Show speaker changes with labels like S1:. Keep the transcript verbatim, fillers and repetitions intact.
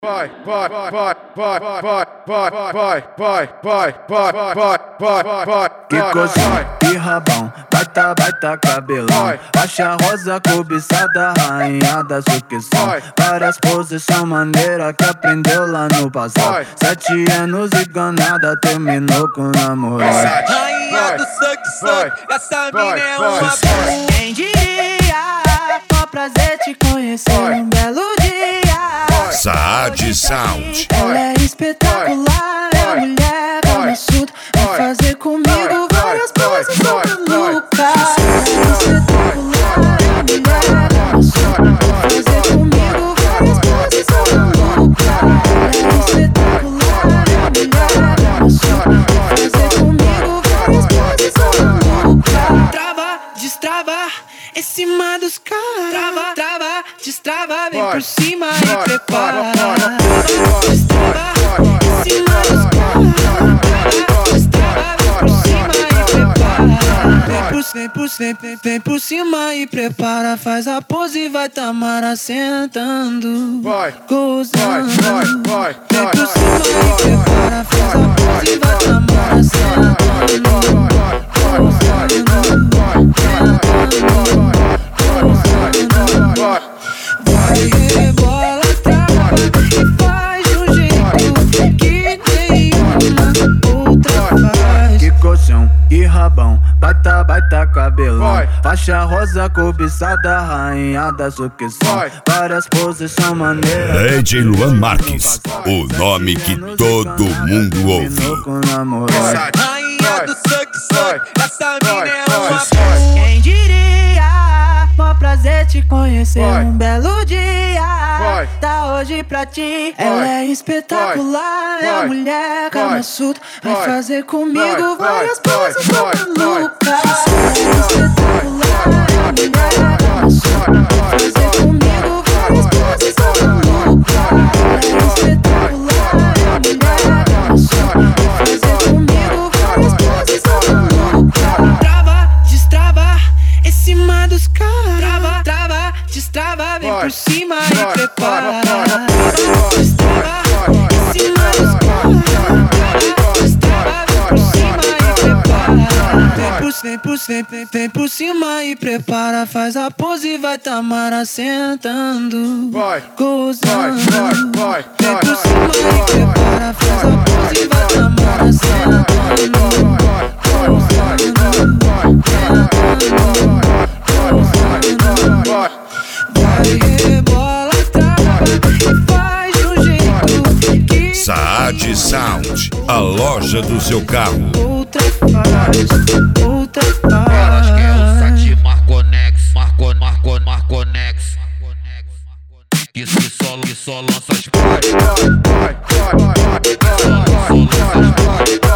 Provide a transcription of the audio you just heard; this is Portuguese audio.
S1: Vai, vai, vai, vai, vai, vai, vai, vai, vai, vai, vai, vai, vai, vai, vai.
S2: Que coxinha, que rabão, baita, baita cabelão. Faixa rosa cobiçada, rainha da sucção. Várias posições maneiras que aprendeu lá no passado. Sete anos e ganada, terminou com o namorado.
S3: Rainha do suck, suck, essa mina é uma boa.
S4: Quem diria, mó prazer te conhecer um belo dia.
S5: Saad Sound.
S4: Ela é espetacular, é mulher cabeçuda. Vai fazer comigo várias poses malucas. Espetacular, é mulher cabeçuda. Vai fazer comigo várias poses malucas. Espetacular, é mulher cabeçuda. Vai fazer comigo várias poses malucas. Trava, destrava, em cima dos caras. Trava, trava, destrava, vem por cima e prepara. Destrava, em cima dos caras. Trava, destrava, vem por cima e prepara. Vem por, vem por, vem, vem, vem por cima e prepara. Faz a pose e vai Tamara sentando, gozando. Vem por cima e prepara. Faz a pose e vai Tamara sentando, gozando. Vai rebola, trava e faz de um jeito que nenhuma outra faz.
S2: Que colchão, que rabão, baita, baita cabelão. Faixa rosa cobiçada, rainha da sucção. Várias posições maneiras.
S5: D J Luan Marques, o nome que todo mundo ouve.
S3: Rainha do suck, suck, essa mina é uma boa.
S4: Quem diria, mó prazer te conhecer um belo dia. Tá hoje pra ti. Ela é espetacular, é mulher cabeçuda. Vai fazer comigo várias poses malucas. Espetacular, é mulher cabeçuda. Vai fazer comigo várias poses malucas. Espetacular, é mulher cabeçuda. Vai fazer comigo várias poses malucas. Trava, destrava, em cima dos caras. Trava, trava, destrava, vem por cima e prepara. Destrava, em cima dos caras. Trava, destrava, vem por cima e prepara. Vem por, vem por, vem, vem, vem por cima e prepara. Faz a pose e vai Tamara sentando, gozando. Vem por cima e prepara. Faz a pose e vai Tamara sentando, gozando. Vai rebola, trava e faz de um jeito que
S5: Saad Sound, a loja do seu carro.
S4: outra faz, outra faz.
S3: Elas querem o site Marconex, Marco, Marco, Marconex. Que se só, que só lança as partes. Só, só lança as partes.